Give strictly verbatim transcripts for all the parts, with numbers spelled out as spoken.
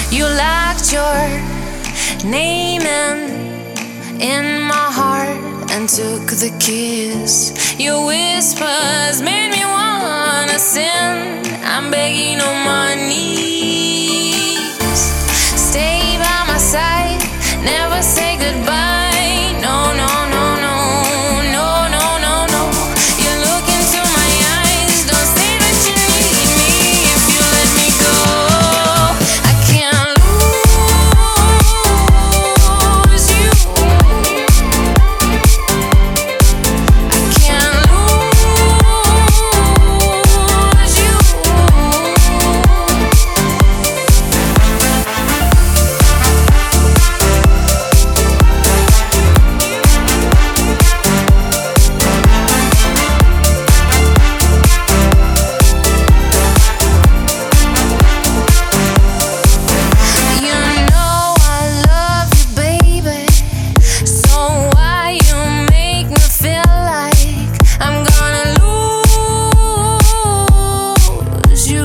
You locked your name in, in my heart and took the kiss. Your whispers made me wanna sin. I'm begging on my knees. Stay by my side, never say goodbye. No, no, no, no, no, no, no, no. You look into my eyes, don't say that you need me. If you let me go, I can't lose you. I can't lose you. You know I love you, baby. So why you make me feel like I'm gonna lose you?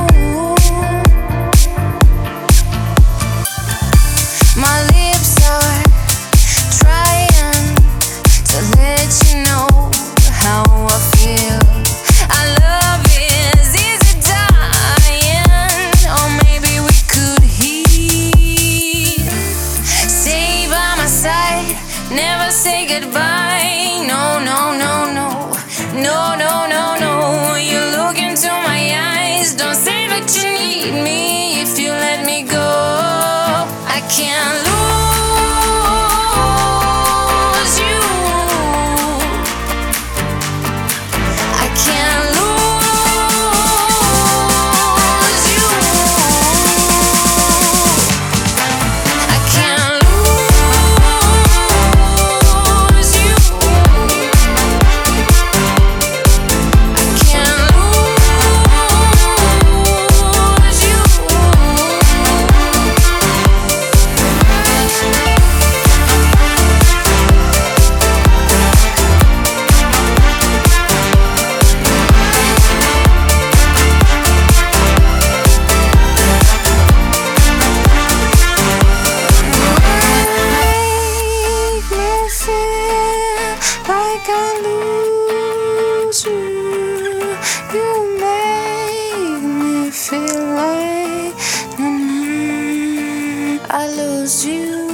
My lips are trying to let you know how I feel. Our love is easy dying, or maybe we could heal. Stay by my side, never say goodbye. No, no, no, no, no, no, no, no. You look into my eyes, don't say that you need me. If you let me go, I can't lose you. I can't lose you. I can't lose you. I can't lose you. Make me feel like I lose you. You make me feel like mm, I lose you.